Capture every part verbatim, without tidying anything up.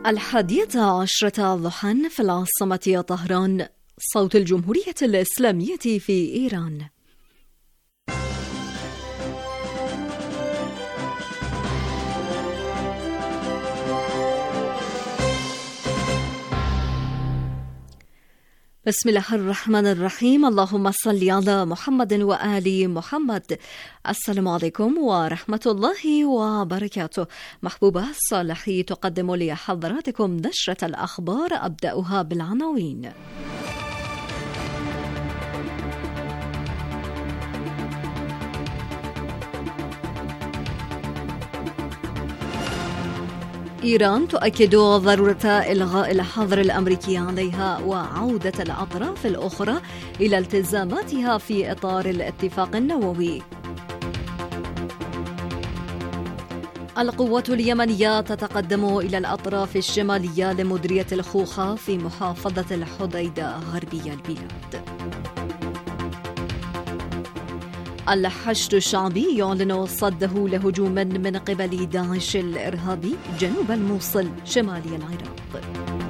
الحادية عشرة ضحى في العاصمة طهران. صوت الجمهورية الإسلامية في إيران. بسم الله الرحمن الرحيم. اللهم صل على محمد وآل محمد. السلام عليكم ورحمة الله وبركاته. محبوبة صالحي تقدم لحضراتكم نشرة الأخبار، أبدأها بالعناوين. إيران تؤكد ضرورة إلغاء الحظر الأمريكي عليها وعودة الأطراف الأخرى إلى التزاماتها في إطار الاتفاق النووي. القوات اليمنية تتقدم إلى الأطراف الشمالية لمديرية الخوخة في محافظة الحديدة غربي البلاد. الحشد الشعبي يعلن صده لهجوم من قبل داعش الإرهابي جنوب الموصل شمالي العراق.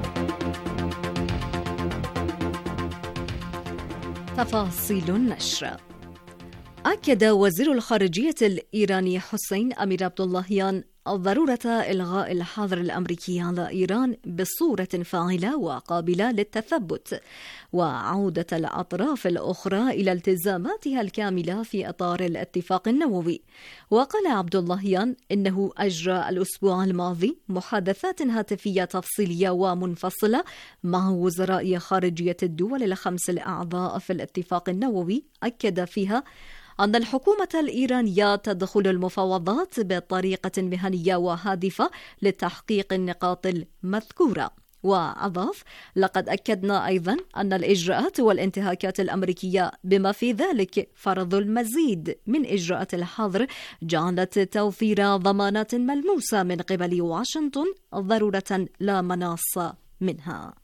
تفاصيل النشر. أكد وزير الخارجية الإيراني حسين أمير عبداللهيان ضرورة إلغاء الحظر الأمريكي على إيران بصورة فاعلة وقابلة للتثبت، وعودة الأطراف الأخرى إلى التزاماتها الكاملة في إطار الاتفاق النووي. وقال عبداللهيان إنه أجرى الأسبوع الماضي محادثات هاتفية تفصيلية ومنفصلة مع وزراء خارجية الدول الخمس الأعضاء في الاتفاق النووي، أكد فيها أن الحكومة الإيرانية تدخل المفاوضات بطريقة مهنية وهادفة لتحقيق النقاط المذكورة. وأضاف: لقد أكدنا أيضا أن الإجراءات والانتهاكات الأمريكية بما في ذلك فرض المزيد من إجراءات الحظر جعلت توفير ضمانات ملموسة من قبل واشنطن ضرورة لا مناص منها.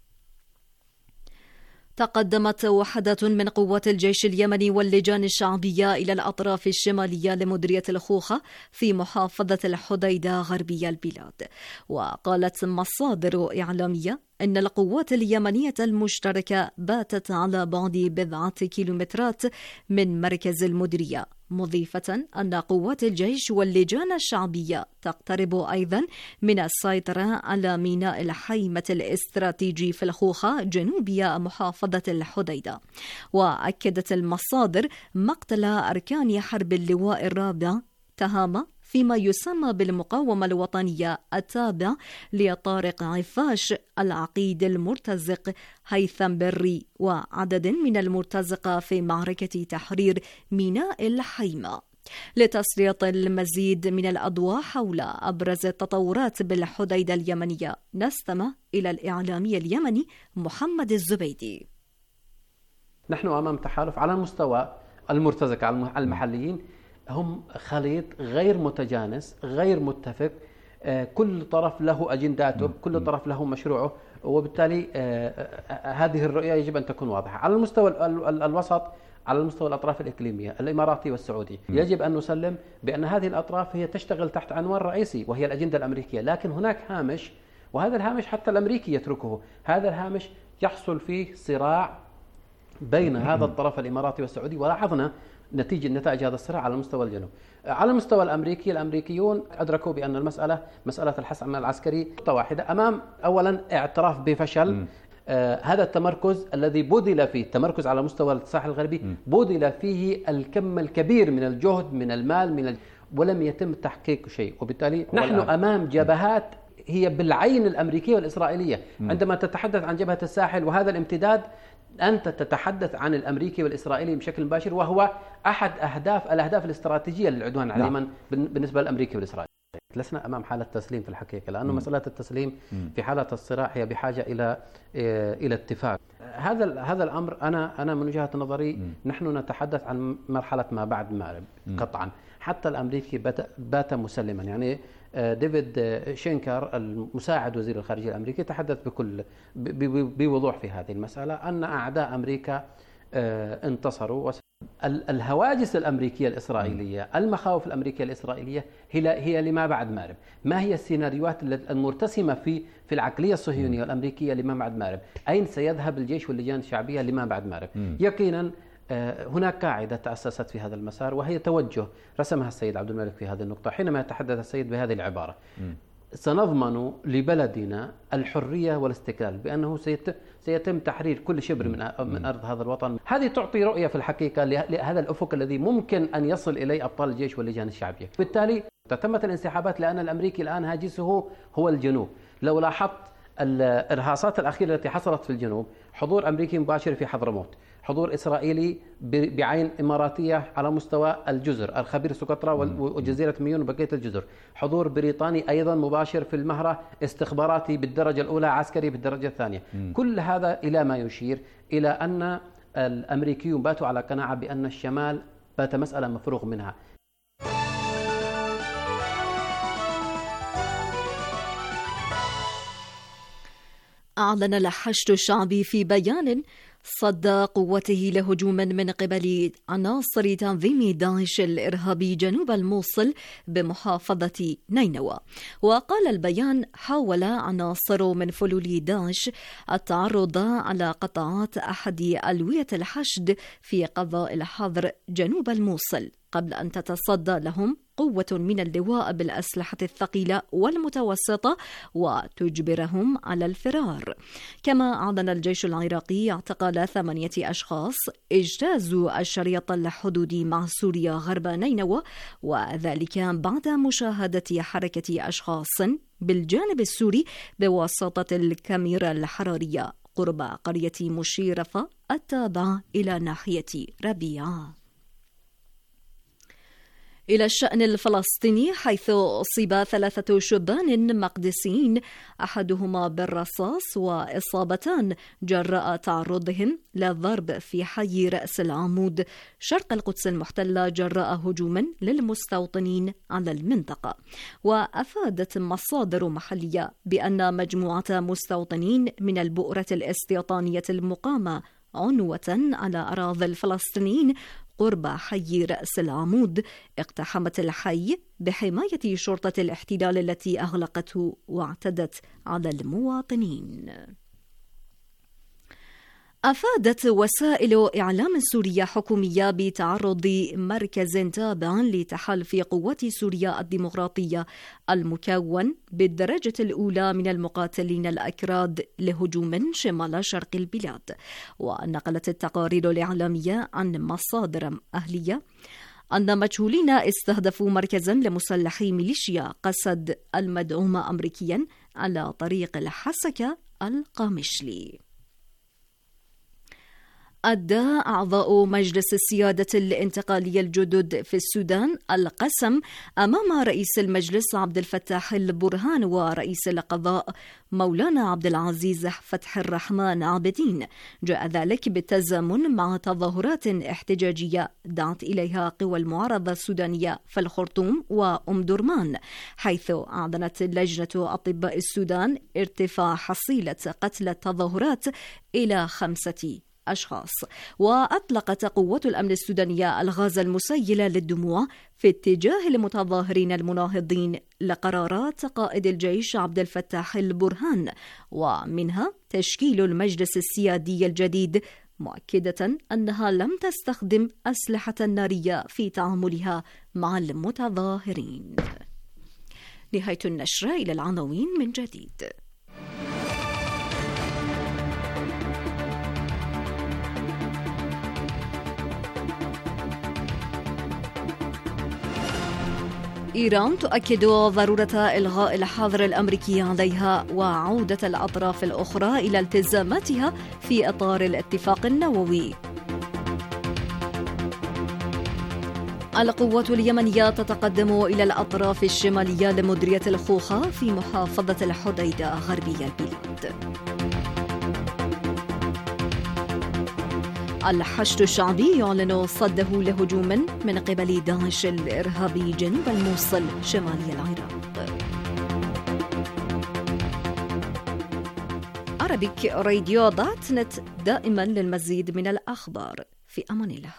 تقدمت وحدات من قوات الجيش اليمني واللجان الشعبية إلى الأطراف الشمالية لمديرية الخوخة في محافظة الحديدة غربي البلاد. وقالت مصادر إعلامية إن القوات اليمنية المشتركة باتت على بعد بضعة كيلومترات من مركز المديرية، مضيفة أن قوات الجيش واللجان الشعبية تقترب أيضا من السيطرة على ميناء الحيمة الاستراتيجي في الخوخة جنوبي محافظة الحديدة. وأكدت المصادر مقتل أركان حرب اللواء الرابع تهامة فيما يسمى بالمقاومة الوطنية التابع لطارق عفاش، العقيد المرتزق، هيثم بري، وعدد من المرتزقة في معركة تحرير ميناء الحيمة. لتسليط المزيد من الأضواء حول أبرز التطورات بالحديدة اليمنية، نستمع إلى الإعلامي اليمني محمد الزبيدي. نحن أمام تحالف على مستوى المرتزقة المحليين، هم خليط غير متجانس غير متفق، كل طرف له أجنداته، كل طرف له مشروعه، وبالتالي هذه الرؤية يجب أن تكون واضحة. على المستوى الوسط، على المستوى الأطراف الإقليمية الإماراتي والسعودي، يجب أن نسلم بأن هذه الأطراف هي تشتغل تحت عنوان رئيسي وهي الأجندة الأمريكية، لكن هناك هامش، وهذا الهامش حتى الأمريكي يتركه. هذا الهامش يحصل فيه صراع بين هذا الطرف الإماراتي والسعودي، ولاحظنا نتيجة نتائج هذا الصراع على مستوى الجنوب. على المستوى الأمريكي، الأمريكيون أدركوا بأن المسألة مسألة الحسم العسكري نقطة واحدة. أمام أولا اعتراف بفشل آه هذا التمركز الذي بذل فيه، التمركز على مستوى الساحل الغربي، بذل فيه الكم الكبير من الجهد، من المال، من ال... ولم يتم تحقيق شيء. وبالتالي نحن أمام جبهات هي بالعين الأمريكية والإسرائيلية. عندما تتحدث عن جبهة الساحل وهذا الامتداد، أنت تتحدث عن الأمريكي والإسرائيلي بشكل مباشر، وهو أحد أهداف الأهداف الاستراتيجية للعدوان على اليمن بالنسبة للأمريكي والإسرائيلي. لسنا أمام حالة تسليم في الحقيقة، لأنه مسألة التسليم في حالة الصراع هي بحاجة إلى إلى اتفاق. هذا هذا الأمر أنا أنا من وجهة نظري نحن نتحدث عن مرحلة ما بعد مأرب قطعا. حتى الأمريكي بات مسلما، يعني ديفيد شينكر المساعد وزير الخارجية الأمريكي تحدث بكل بوضوح في هذه المسألة أن أعداء أمريكا انتصروا. الهواجس الأمريكية الإسرائيلية، المخاوف الأمريكية الإسرائيلية هي هي لما بعد مأرب. ما هي السيناريوهات المرتسمة في في العقلية الصهيونية الأمريكية لما بعد مأرب؟ أين سيذهب الجيش واللجان الشعبية لما بعد مأرب؟ يقينا هناك قاعدة تأسست في هذا المسار، وهي توجه رسمها السيد عبد الملك في هذه النقطة حينما يتحدث السيد بهذه العبارة: سنضمن لبلدنا الحرية والاستقلال بأنه سيتم تحرير كل شبر من أرض هذا الوطن. هذه تعطي رؤية في الحقيقة لهذا الأفق الذي ممكن أن يصل إليه أبطال الجيش واللجان الشعبية. بالتالي تتمت الانسحابات لأن الأمريكي الآن هاجسه هو الجنوب. لو لاحظت الإرهاصات الأخيرة التي حصلت في الجنوب، حضور أمريكي مباشر في حضرموت، حضور إسرائيلي بعين إماراتية على مستوى الجزر الخبير سقطرى وجزيرة ميون وبقية الجزر، حضور بريطاني أيضا مباشر في المهرة، استخباراتي بالدرجة الأولى، عسكري بالدرجة الثانية. كل هذا إلى ما يشير إلى أن الأمريكيون باتوا على قناعة بأن الشمال بات مسألة مفروغ منها. أعلن الحشد الشعبي في بيان صد قوته لهجوما من قبل عناصر تنظيم داعش الإرهابي جنوب الموصل بمحافظة نينوى. وقال البيان: حاول عناصر من فلول داعش التعرض على قطاعات أحد ألوية الحشد في قضاء الحظر جنوب الموصل قبل أن تتصدى لهم قوة من اللواء بالأسلحة الثقيلة والمتوسطة وتجبرهم على الفرار. كما أعلن الجيش العراقي اعتقال ثمانية أشخاص اجتازوا الشريط الحدودي مع سوريا غرب نينوى، وذلك بعد مشاهدة حركة أشخاص بالجانب السوري بواسطة الكاميرا الحرارية قرب قرية مشيرفة التابعة إلى ناحية ربيعة. إلى الشأن الفلسطيني، حيث أصيب ثلاثة شبان مقدسيين أحدهما بالرصاص وإصابتان جراء تعرضهم للضرب في حي رأس العمود شرق القدس المحتلة جراء هجوم للمستوطنين على المنطقة. وأفادت مصادر محلية بأن مجموعة مستوطنين من البؤرة الاستيطانية المقامة عنوة على أراضي الفلسطينيين قرب حي رأس العمود اقتحمت الحي بحماية شرطة الاحتلال التي أغلقته واعتدت على المواطنين. أفادت وسائل إعلام سورية حكومية بتعرض مركز تابع لتحالف قوات سوريا الديمقراطية المكون بالدرجة الأولى من المقاتلين الأكراد لهجوم شمال شرق البلاد. ونقلت التقارير الإعلامية عن مصادر أهلية أن مجهولين استهدفوا مركزا لمسلحي ميليشيا قسد المدعومة أمريكيا على طريق الحسكة القامشلي. أدى أعضاء مجلس السيادة الانتقالية الجدد في السودان القسم أمام رئيس المجلس عبد الفتاح البرهان ورئيس القضاء مولانا عبد العزيز فتح الرحمن عابدين. جاء ذلك بالتزامن مع تظاهرات احتجاجية دعت إليها قوى المعارضة السودانية في الخرطوم وأم درمان، حيث أعلنت لجنة أطباء السودان ارتفاع حصيلة قتل التظاهرات إلى خمسة أشخاص. وأطلقت قوات الأمن السودانية الغاز المسيل للدموع في اتجاه المتظاهرين المناهضين لقرارات قائد الجيش عبد الفتاح البرهان، ومنها تشكيل المجلس السيادي الجديد، مؤكدة أنها لم تستخدم أسلحة نارية في تعاملها مع المتظاهرين. نهاية النشرة. إلى العناوين من جديد. إيران تؤكد ضرورة إلغاء الحظر الأمريكي عليها وعودة الأطراف الأخرى إلى التزاماتها في إطار الاتفاق النووي. القوات اليمنية تتقدم إلى الأطراف الشمالية لمديرية الخوخة في محافظة الحديدة غربي البلاد. الحشد الشعبي يعلن صده لهجوم من قبل داعش الإرهابي جنوب الموصل شمالي العراق. Arabic Radio دوت نت دائما للمزيد من الأخبار. في أمان الله.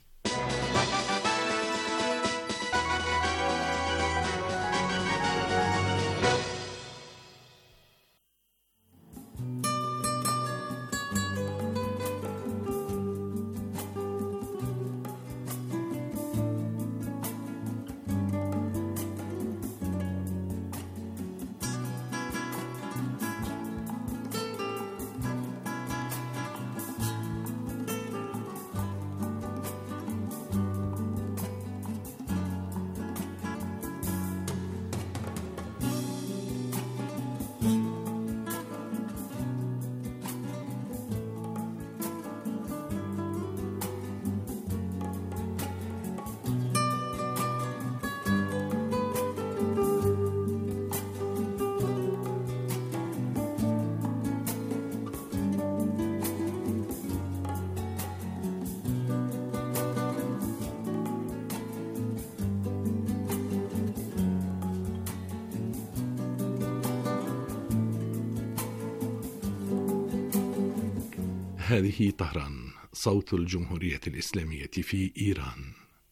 هذه طهران، صوت الجمهورية الإسلامية في إيران.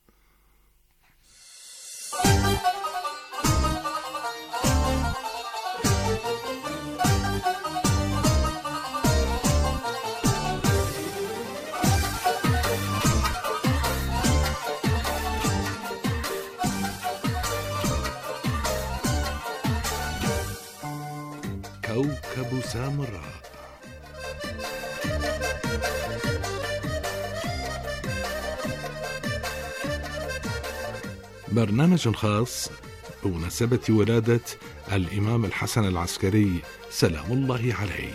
كوكب سامراء. برنامج خاص بمناسبة ولادة الإمام الحسن العسكري سلام الله عليه.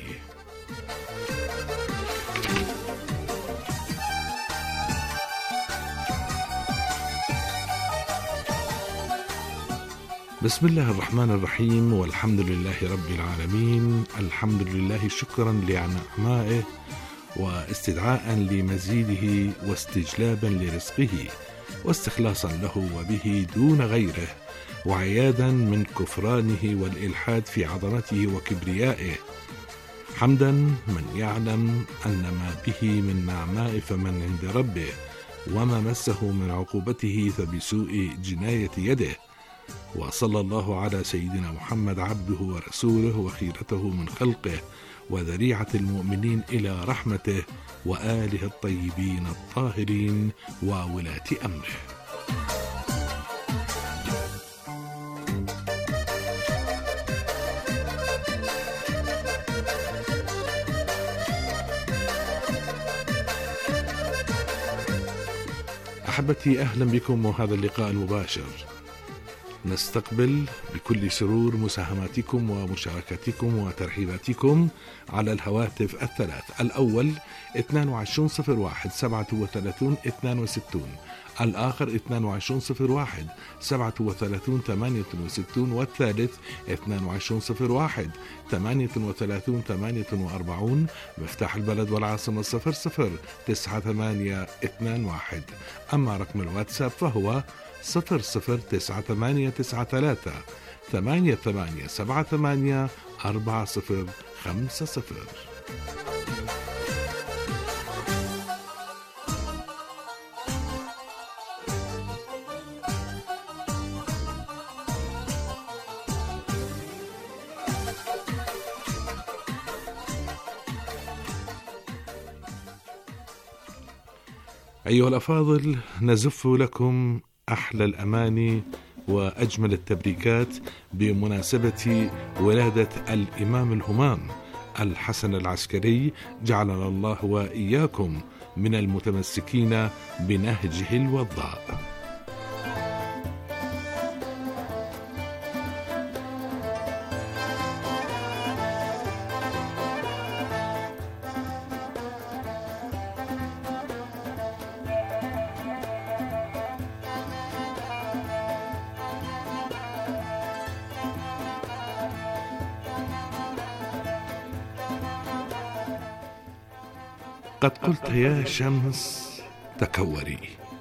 بسم الله الرحمن الرحيم، والحمد لله رب العالمين. الحمد لله شكرا لنعمائه واستدعاء لمزيده واستجلابا لرزقه واستخلاصا له وبه دون غيره، وعيادا من كفرانه والإلحاد في عظمته وكبريائه. حمدا من يعلم أن ما به من نعماء فمن عند ربه، وما مسه من عقوبته فبسوء جناية يده. وصلى الله على سيدنا محمد عبده ورسوله وخيرته من خلقه وذريعة المؤمنين إلى رحمته وآله الطيبين الطاهرين وولاة أمره. أحبتي، أهلا بكم وهذا اللقاء المباشر. نستقبل بكل سرور مساهماتكم ومشاركاتكم وترحيباتكم على الهواتف الثلاث: الأول اثنين وعشرين صفر واحد سبعة وثلاثين اثنين وستين، الآخر اثنين وعشرين صفر واحد سبعة وثلاثين ثمانية وستين، والثالث اثنين وعشرين صفر واحد ثمانية وثلاثين ثمانية وأربعين. مفتاح البلد والعاصمة صفر صفر تسعة ثمانية اثنين واحد. أما رقم الواتساب فهو صفر صفر تسعة ثمانية تسعة ثلاثة ثمانية ثمانية سبعة ثمانية أربعة صفر خمسة صفر. أيها الأفاضل، نزف لكم أحلى الأماني وأجمل التبريكات بمناسبة ولادة الإمام الهمام الحسن العسكري، جعلنا الله وإياكم من المتمسكين بنهجه الوضاء. قد قلت يا شمس تكوري،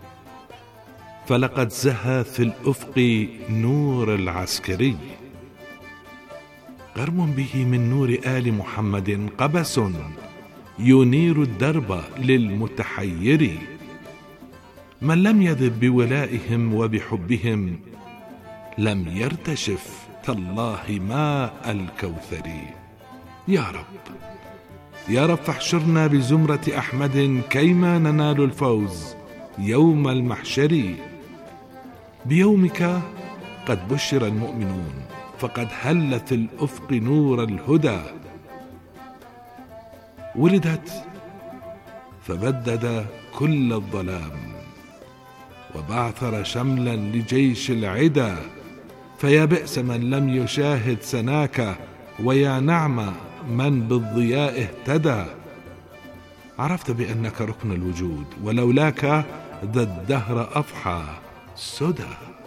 فلقد زهى في الأفق نور العسكري. غرم به من نور آل محمد قبس ينير الدرب للمتحير. من لم يذب بولائهم وبحبهم لم يرتشف تالله ماء الكوثر. يا رب يا رب فاحشرنا بزمرة أحمد كيما ننال الفوز يوم المحشر. بيومك قد بشر المؤمنون فقد هل في الأفق نور الهدى. ولدت فبدد كل الظلام وبعثر شملا لجيش العدا. فيا بئس من لم يشاهد سناك ويا نعم من بالضياء اهتدى. عرفت بأنك ركن الوجود ولولاك ذا الدهر أضحى سدى.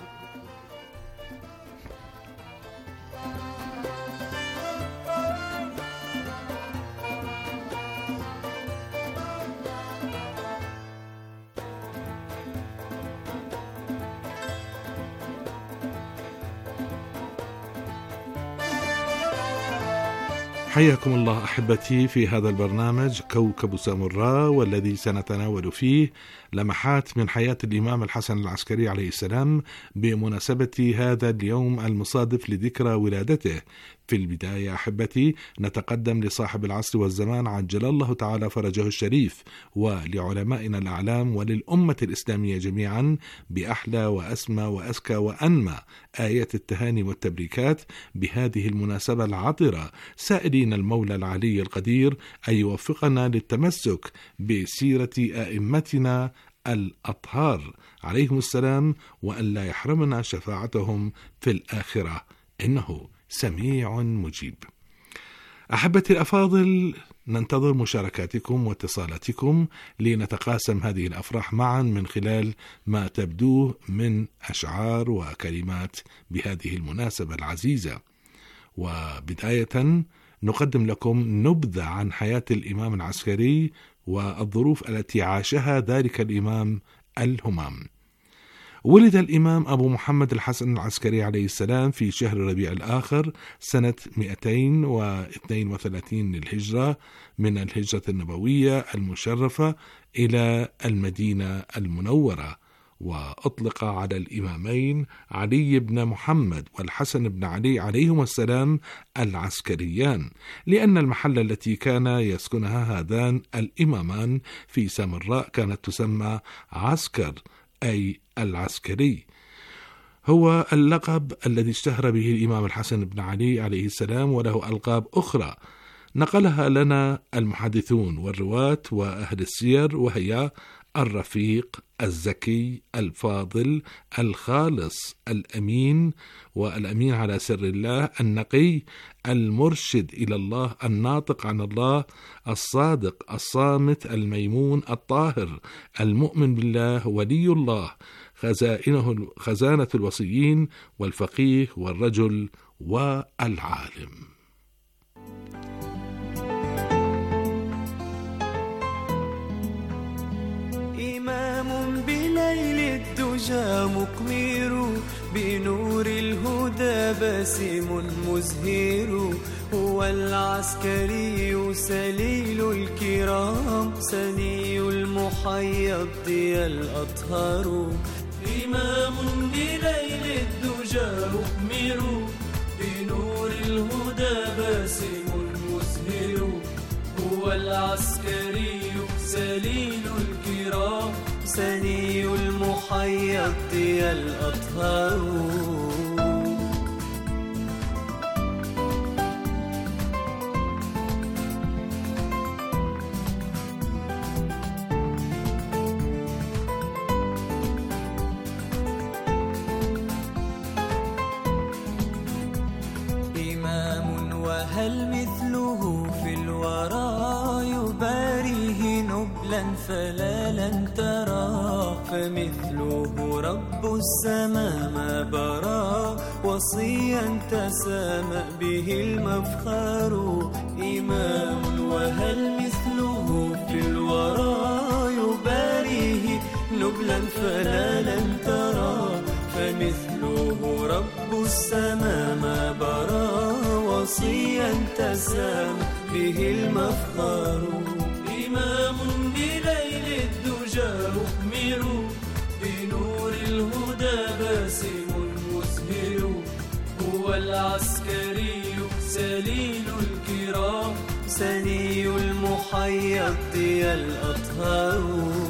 حياكم الله أحبتي في هذا البرنامج كوكب سامراء، والذي سنتناول فيه لمحات من حياة الإمام الحسن العسكري عليه السلام بمناسبة هذا اليوم المصادف لذكرى ولادته. في البداية أحبتي نتقدم لصاحب العصر والزمان عجل الله تعالى فرجه الشريف، ولعلمائنا الأعلام وللأمة الإسلامية جميعا بأحلى وأسمى وأزكى وأنمى آيات التهاني والتبريكات بهذه المناسبة العطرة، سائلين المولى العلي القدير أن يوفقنا للتمسك بسيرة أئمتنا الأطهار عليهم السلام، وأن لا يحرمنا شفاعتهم في الآخرة، إنه سميع مجيب. أحبتي الأفاضل، ننتظر مشاركاتكم واتصالاتكم لنتقاسم هذه الأفراح معا من خلال ما تبدوه من أشعار وكلمات بهذه المناسبة العزيزة. وبداية نقدم لكم نبذة عن حياة الإمام العسكري والظروف التي عاشها ذلك الإمام الهمام. ولد الإمام أبو محمد الحسن العسكري عليه السلام في شهر ربيع الآخر سنة مئتين واثنين وثلاثين للهجرة من الهجرة النبوية المشرفة إلى المدينة المنورة، وأطلق على الإمامين علي بن محمد والحسن بن علي عليهما السلام العسكريان، لأن المحل التي كان يسكنها هذان الإمامان في سامراء كانت تسمى عسكر، أي العسكري. هو اللقب الذي اشتهر به الإمام الحسن بن علي عليه السلام، وله ألقاب أخرى نقلها لنا المحدثون والرواة وأهل السير، وهي الرفيق، الزكي، الفاضل، الخالص، الأمين والأمين على سر الله، النقي، المرشد إلى الله، الناطق عن الله، الصادق، الصامت، الميمون، الطاهر، المؤمن بالله، ولي الله، خزائنه خزانة الوصيين، والفقيه، والرجل، والعالم. إمام بليل الدجى مقمر، بنور الهدى باسم مزهر، هو العسكري سليل الكرام، سني المحيا الضياء الأطهر. إمام بليل الدجى مقمر، بنور الهدى باسم مزهر، هو العسكري سليل الكرام، سني المحيا الضياء الأطهر. إمام وهل مثله في الورى، يباريه نبلا فلا لن ترى، فمثله رب السماء ما برا، وصيا تسامى به المفخر. إمام وهل مثله في الورى، يباريه نبلا فلا لن ترى، فمثله رب السماء ما برا، عاصيا تسامى به المفخر. إمام بليل الدجى أكمل بنور الهدى باسم مزهر. هو العسكري سليل الكرام سني المحيا الضيا الأطهار.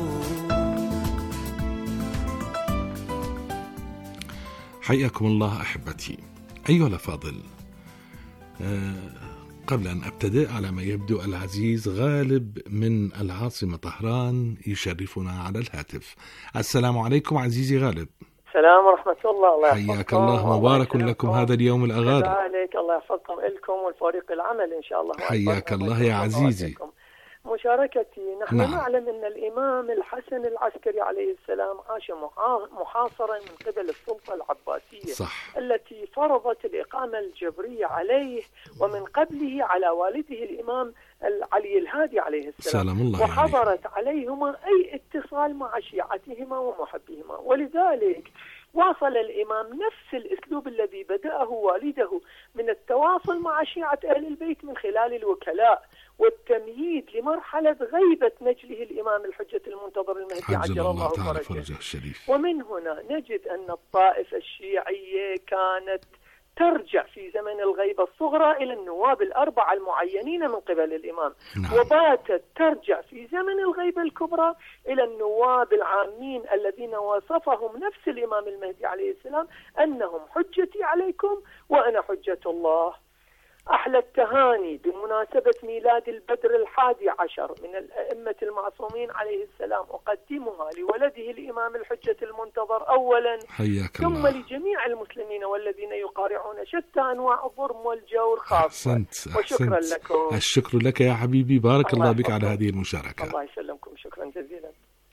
حياكم الله أحبتي. أيها الأفاضل، أه قبل أن أبتدئ، على ما يبدو العزيز غالب من العاصمة طهران يشرفنا على الهاتف. السلام عليكم عزيزي غالب. السلام ورحمة الله. الله حياك الله، مبارك لكم هذا اليوم الأغاري. عليك الله يحفظكم لكم والفريق العمل إن شاء الله. حياك الله يا عزيزي. مشاركتي، نحن نعم. نعلم أن الإمام الحسن العسكري عليه السلام عاش محاصرا من قبل السلطة العباسية، صح. التي فرضت الإقامة الجبرية عليه ومن قبله على والده الإمام علي الهادي عليه السلام، سلام الله وحظرت عليه. عليهما أي اتصال مع شيعتهما ومحبهما، ولذلك واصل الإمام نفس الأسلوب الذي بدأه والده من التواصل مع شيعة أهل البيت من خلال الوكلاء والتمهيد لمرحلة غيبة نجله الإمام الحجة المنتظر المهدي عجل الله تعالى فرجه الشريف. ومن هنا نجد أن الطائفة الشيعية كانت ترجع في زمن الغيبة الصغرى إلى النواب الأربعة المعينين من قبل الإمام، نعم. وباتت ترجع في زمن الغيبة الكبرى إلى النواب العامين الذين وصفهم نفس الإمام المهدي عليه السلام أنهم حجتي عليكم وأنا حجة الله. أحلى التهاني بمناسبة ميلاد البدر الحادي عشر من الأئمة المعصومين عليه السلام أقدمها لولده الإمام الحجة المنتظر أولا، ثم الله. لجميع المسلمين والذين يقارعون شتى أنواع الظلم والجور خاصة. أحسنت. وشكرا أحسنت. لكم. الشكر لك يا حبيبي، بارك الله, الله بك على هذه المشاركة. المشاركة. الله يسلمكم، شكرا جزيلا.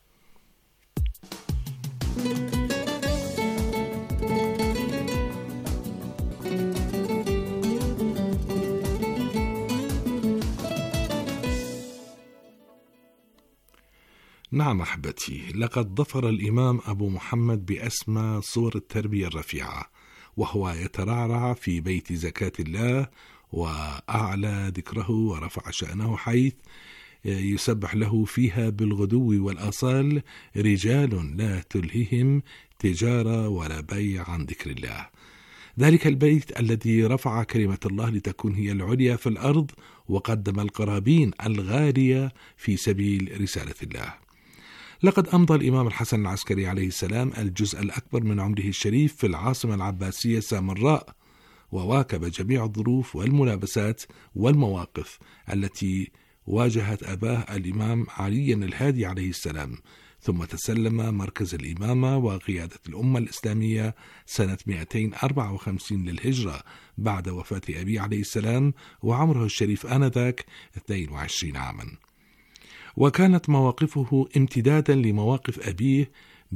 نعم أحبتي، لقد ظفر الإمام أبو محمد بأسمى صور التربية الرفيعة، وهو يترعرع في بيت زكاة الله وأعلى ذكره ورفع شأنه، حيث يسبح له فيها بالغدو والآصال رجال لا تلههم تجارة ولا بيع عن ذكر الله. ذلك البيت الذي رفع كلمة الله لتكون هي العليا في الأرض، وقدم القرابين الغالية في سبيل رسالة الله. لقد أمضى الإمام الحسن العسكري عليه السلام الجزء الأكبر من عمره الشريف في العاصمة العباسية سامراء، وواكب جميع الظروف والملابسات والمواقف التي واجهت أباه الإمام علي الهادي عليه السلام، ثم تسلم مركز الإمامة وقيادة الأمة الإسلامية سنة مئتين وأربعة وخمسين للهجرة بعد وفاة أبي عليه السلام، وعمره الشريف آنذاك اثنين وعشرين عاما. وكانت مواقفه امتدادا لمواقف أبيه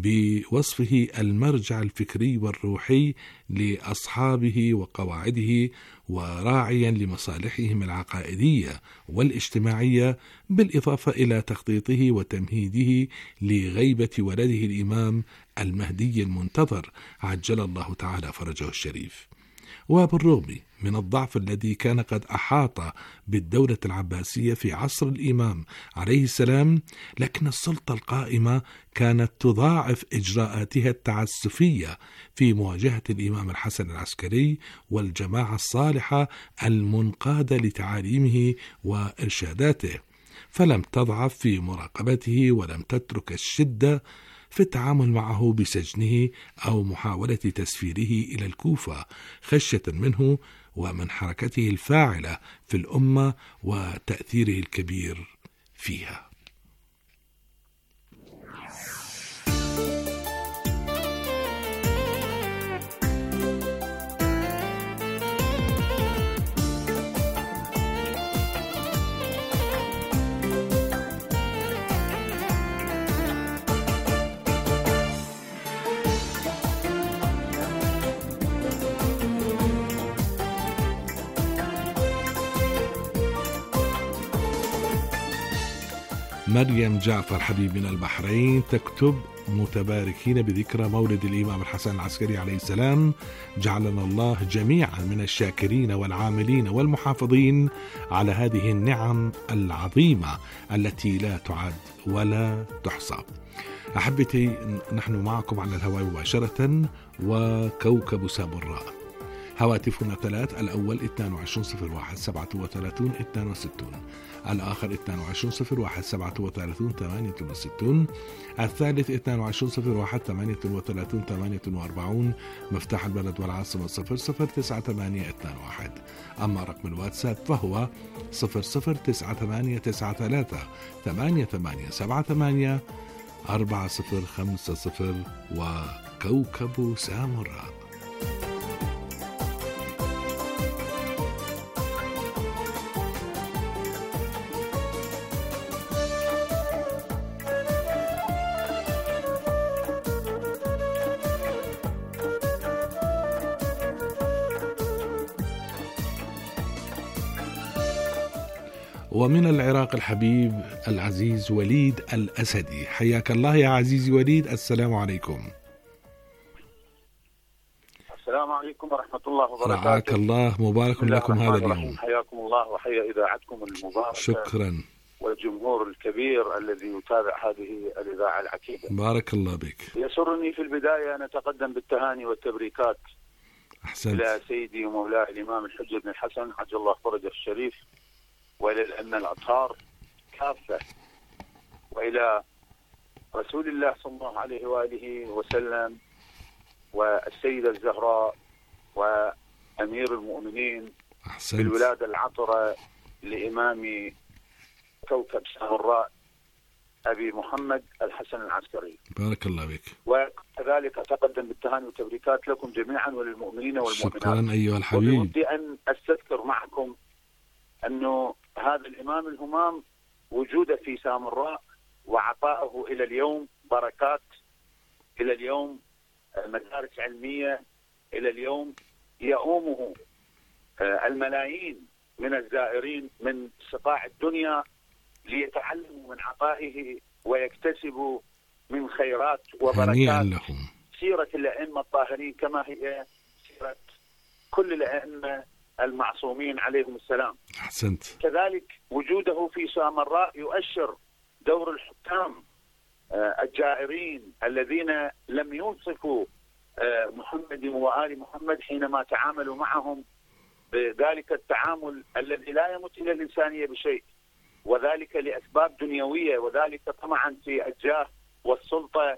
بوصفه المرجع الفكري والروحي لأصحابه وقواعده، وراعيا لمصالحهم العقائدية والاجتماعية، بالإضافة إلى تخطيطه وتمهيده لغيبة ولده الإمام المهدي المنتظر عجل الله تعالى فرجه الشريف. وبالرغم من الضعف الذي كان قد أحاط بالدولة العباسية في عصر الإمام عليه السلام، لكن السلطة القائمة كانت تضاعف إجراءاتها التعسفية في مواجهة الإمام الحسن العسكري والجماعة الصالحة المنقادة لتعاليمه وإرشاداته، فلم تضعف في مراقبته ولم تترك الشدة في التعامل معه بسجنه أو محاولة تسفيره إلى الكوفة، خشية منه ومن حركته الفاعلة في الأمة وتأثيره الكبير فيها. مريم جعفر حبيب من البحرين تكتب: متباركين بذكرى مولد الإمام الحسن العسكري عليه السلام، جعلنا الله جميعا من الشاكرين والعاملين والمحافظين على هذه النعم العظيمة التي لا تعد ولا تحصى. أحبتي، نحن معكم على الهواء مباشرة وكوكب سامراء. هواتفنا ثلاث: الأول اثنان وعشرين صفر واحد سبعة وثلاثين اثنان وستين، الآخر اثنان وعشرين صفر واحد سبعة وثلاثين ثمانية وستين، الثالث اثنان وعشرين صفر واحد ثمانية وثلاثين ثمانية وأربعين، مفتاح البلد والعاصمة صفر صفر تسعة ثمانية اثنان واحد. أما رقم الواتساب فهو صفر صفر تسعة ثمانية تسعة ثلاثة ثمانية ثمانية سبعة ثمانية أربعة صفر خمسة صفر. وكوكب سامراء. ومن العراق الحبيب العزيز وليد الأسدي، حياك الله يا عزيزي وليد، السلام عليكم. السلام عليكم ورحمة الله وبركاته. رعاك الله، مبارك لكم هذا اليوم. حياكم الله وحيا إذاعتكم المباركة. شكرا. والجمهور الكبير الذي يتابع هذه الإذاعة العتيدة. بارك الله بك. يسرني في البداية أن أتقدم بالتهاني والتبريكات أحسنت. إلى سيدي ومولاي الإمام الحجة بن الحسن عجل الله فرجه الشريف، وإلى الأئمة الأطهار كافة، وإلى رسول الله صلى الله عليه وآله وسلم، والسيدة الزهراء، وأمير المؤمنين أحسنت. بالولادة العطرة لإمام كوكب سامراء أبي محمد الحسن العسكري. بارك الله بك. وكذلك أتقدم بالتهاني والتبريكات لكم جميعا وللمؤمنين والمؤمنات. شكرا أيها الحبيب. وبودي أن أستذكر معكم أنه هذا الإمام الهمام وجوده في سامراء وعطائه إلى اليوم بركات، إلى اليوم مدارس علمية، إلى اليوم يؤومه الملايين من الزائرين من سطاع الدنيا ليتعلموا من عطائه ويكتسبوا من خيرات وبركات لهم. سيرة الأئمة الطاهرين كما هي سيرة كل الأئمة المعصومين عليهم السلام. أحسنت. كذلك وجوده في سامراء يؤشر دور الحكام الجائرين الذين لم ينصفوا محمد وآل محمد حينما تعاملوا معهم بذلك التعامل الذي لا يمت إلى الإنسانية بشيء، وذلك لأسباب دنيوية، وذلك طمعا في الجاه والسلطة،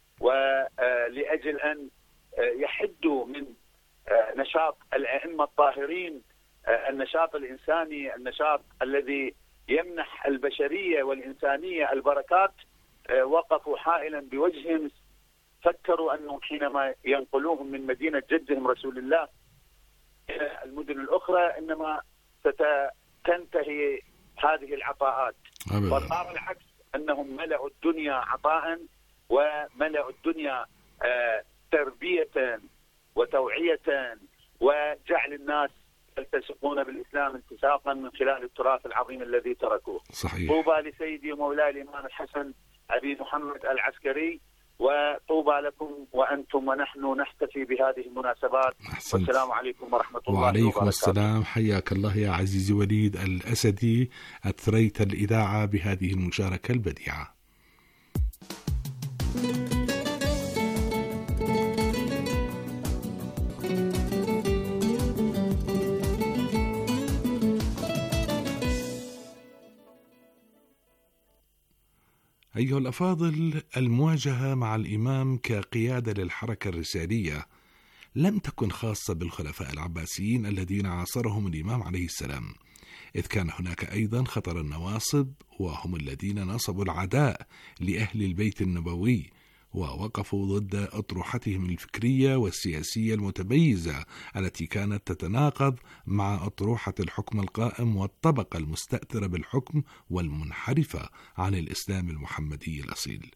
ولأجل أن يحدوا من نشاط الأئمة الطاهرين، النشاط الإنساني، النشاط الذي يمنح البشرية والإنسانية البركات. وقفوا حائلا بوجههم، فكروا أنهم حينما ينقلوهم من مدينة جدهم رسول الله إلى المدن الأخرى إنما ستنتهي هذه العطاءات، وصار العكس، أنهم ملأوا الدنيا عطاء وملأوا الدنيا تربية وتوعية، وجعل الناس يلتصقون بالإسلام التصاقا من خلال التراث العظيم الذي تركوه. صحيح. طوبى لسيدي ومولاي الإمام الحسن أبي محمد العسكري، وطوبى لكم وأنتم ونحن نحتفي بهذه المناسبات. أحسنت. والسلام عليكم ورحمة الله وبركاته. وعليكم السلام، حياك الله يا عزيزي وليد الأسدي، أثريت الإذاعة بهذه المشاركة البديعة. أيها الأفاضل، المواجهة مع الإمام كقيادة للحركة الرسالية لم تكن خاصة بالخلفاء العباسيين الذين عاصرهم الإمام عليه السلام، إذ كان هناك أيضا خطر النواصب، وهم الذين نصبوا العداء لأهل البيت النبوي ووقفوا ضد أطروحتهم الفكرية والسياسية المتميزة التي كانت تتناقض مع أطروحة الحكم القائم والطبقة المستأثرة بالحكم والمنحرفة عن الإسلام المحمدي الأصيل.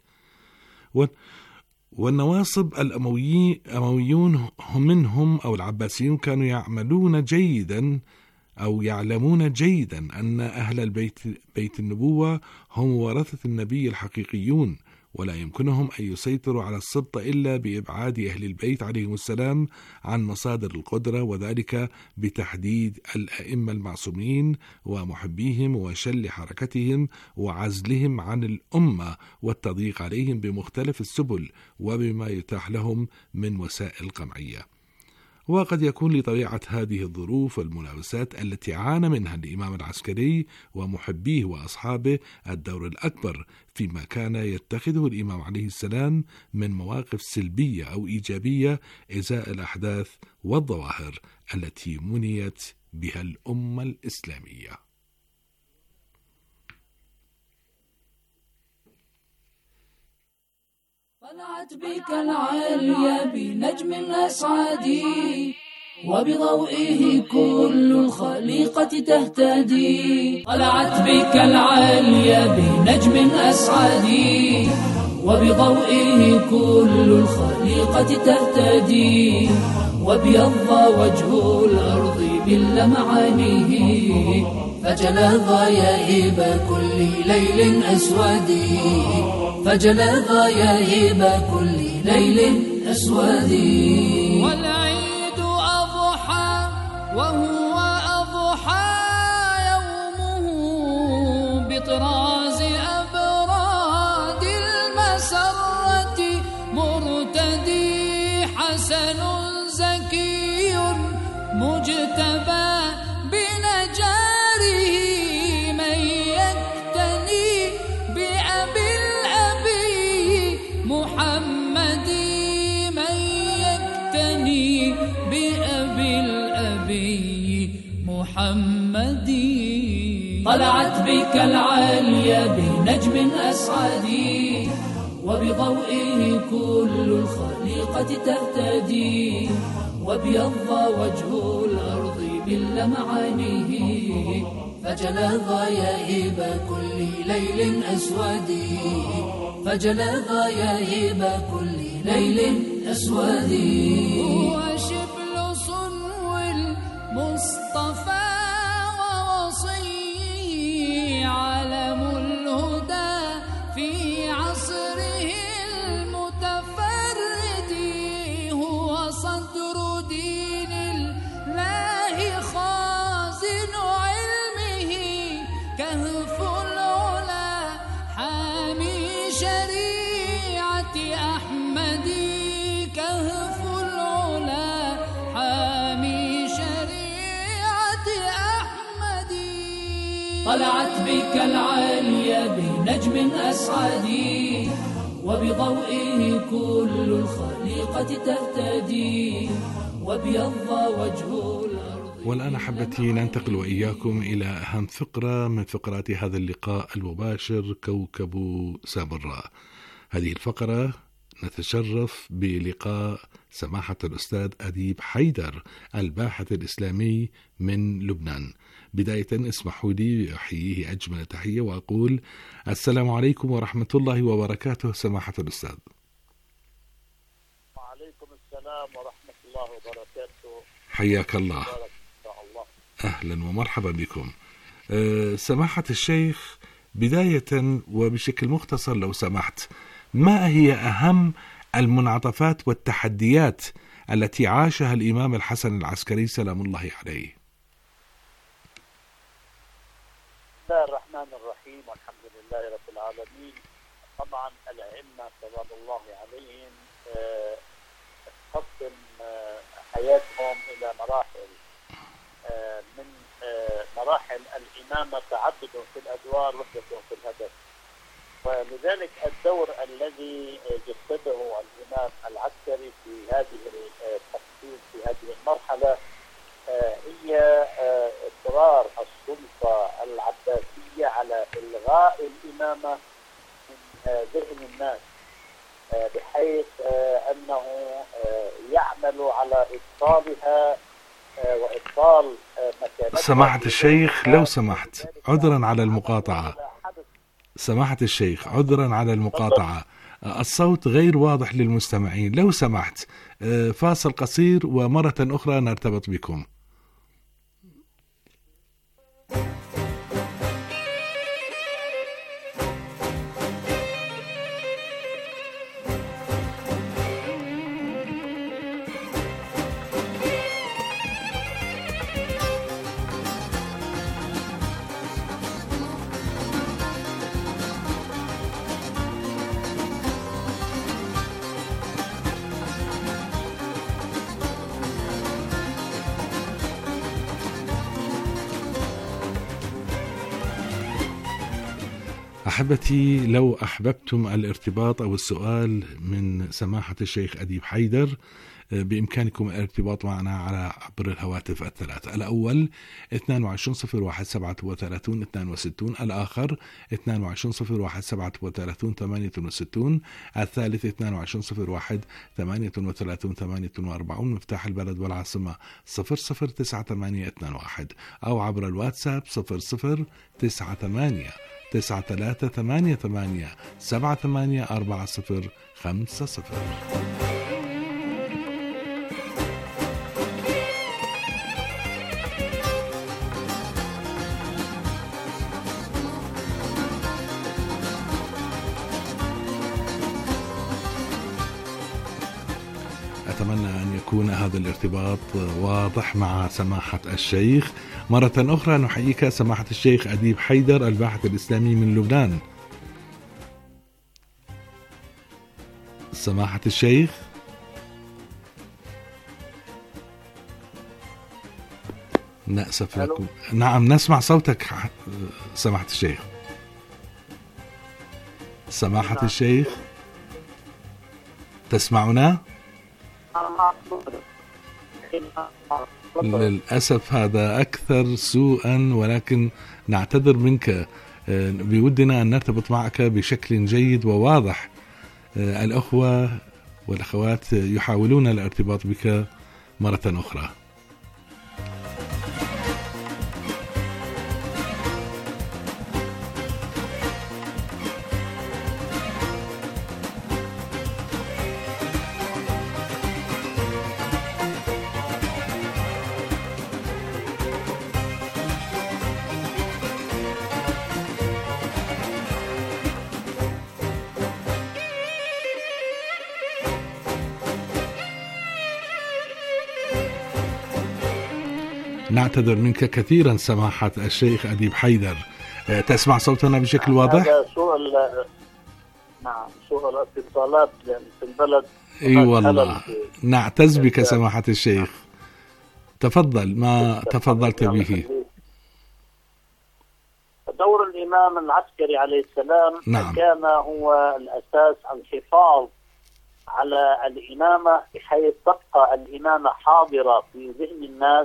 والنواصب الأمويون هم منهم أو العباسيون كانوا يعملون جيدا أو يعلمون جيدا أن أهل البيت بيت النبوة هم ورثة النبي الحقيقيون، ولا يمكنهم أن يسيطروا على السبط إلا بإبعاد أهل البيت عليهم السلام عن مصادر القدرة، وذلك بتحديد الأئمة المعصومين ومحبيهم وشل حركتهم وعزلهم عن الأمة والتضييق عليهم بمختلف السبل وبما يتاح لهم من وسائل قمعية. وقد يكون لطبيعة هذه الظروف والملابسات التي عانى منها الإمام العسكري ومحبيه وأصحابه الدور الأكبر فيما كان يتخذه الإمام عليه السلام من مواقف سلبية أو إيجابية إزاء الأحداث والظواهر التي منيت بها الأمة الإسلامية. طلعت بك العليا بنجم أسعدي وبضوئه كل الخليقة تهتدي. طلعت بك العليا بنجم أسعدي وبضوئه كل الخليقة تهتدي. وبيض وجه الأرض باللمعانه فجلى ضيائب كل ليل أسود. فجلى ضيائب كل ليل أسود. والعيد أضحى وهو أضحى يومه بطراز أبراد المسرة مرتدي حسن زكي مجتبى بنجاره من يكتني بأبي الأبي محمدي من يكتني بأبي الأبي محمدي. طلعت بك العليا بنجم أسعدي وبضوئه كل الخليقة تهتدي. وبيض وجه الأرض باللمعانه فجلى ضيائب كل ليل أسود. فجلى ضيائب كل ليل أسود. وشبل صنو المصطفى ووصي علم الهدى في عصره المتفرد. هو صدر دين الله خازن علمه كهف العلا حامي شريعة أحمد. كهف العلا حامي شريعة أحمد. طلعت بك العليا بنجم أسعدي وبضوئه كل الخليقة تهتدي. وبيض وجه الأرض. والآن أحبتي ننتقل وإياكم إلى أهم فقرة من فقرات هذا اللقاء المباشر، كوكب سامراء. هذه الفقرة نتشرف بلقاء سماحة الأستاذ أديب حيدر الباحث الإسلامي من لبنان. بداية اسمحوا لي أحييه أجمل تحية وأقول السلام عليكم ورحمة الله وبركاته سماحة الأستاذ. وعليكم السلام ورحمة الله وبركاته. حياك الله. أهلا ومرحبا بكم. أه سماحة الشيخ، بداية وبشكل مختصر لو سمحت، ما هي أهم المنعطفات والتحديات التي عاشها الإمام الحسن العسكري سلام الله عليه؟ بسم الله الرحمن الرحيم والحمد لله رب العالمين. طبعا الأئمة سلام الله عليهم تقسم حياتهم إلى مراحل. من مراحل الإمامة تعدد في الأدوار وحدة في الهدف، ولذلك الدور الذي جسده الإمام العسكري في هذه التقسيم في هذه المرحلة هي إصرار السلطة العباسية على إلغاء الإمامة من ذهن الناس، بحيث أنه يعمل على إبطالها وإبطال مكانتها. سماحة الشيخ لو سمحت، عذرا على المقاطعة، سماحة الشيخ عذرا على المقاطعة، الصوت غير واضح للمستمعين، لو سمحت فاصل قصير ومرة أخرى نرتبط بكم. أحبتي، لو أحببتم الارتباط أو السؤال من سماحة الشيخ أديب حيدر بإمكانكم الارتباط معنا على عبر الهواتف الثلاثة: الأول اثنين وعشرين صفر واحد سبعة وثلاثين اثنين وستين، الآخر اثنين وعشرين صفر واحد سبعة وثلاثين ثمانية وستين، الثالث اثنين وعشرين صفر واحد ثمانية وثلاثين ثمانية وأربعين. مفتاح البلد والعاصمة صفر صفر تسعة ثمانية اثنين واحد، أو عبر الواتساب صفر صفر تسعة ثمانية تسعة ثلاثة ثمانية ثمانية سبعة ثمانية أربعة صفر خمسة صفر. أتمنى أن يكون هذا الارتباط واضح مع سماحة الشيخ. مرة أخرى نحييك سماحة الشيخ أديب حيدر، الباحث الإسلامي من لبنان. سماحة الشيخ، نأسف لكم. نعم، نسمع صوتك سماحة الشيخ. سماحة الشيخ، تسمعنا؟ للأسف هذا أكثر سوءا، ولكن نعتذر منك. بودنا أن نرتبط معك بشكل جيد وواضح. الأخوة والأخوات يحاولون الارتباط بك مرة أخرى. نعتذر منك كثيرا سماحة الشيخ أديب حيدر. تسمع صوتنا بشكل واضح؟ هذا سوء نعم سوء الاتصالات في البلد. اي والله، نعتز بك سماحة الشيخ. تفضل ما تفضلت به. دور الإمام العسكري عليه السلام نعم. كان هو الأساس، الحفاظ على الإمامة بحيث تبقى الإمامة حاضرة في ذهن الناس،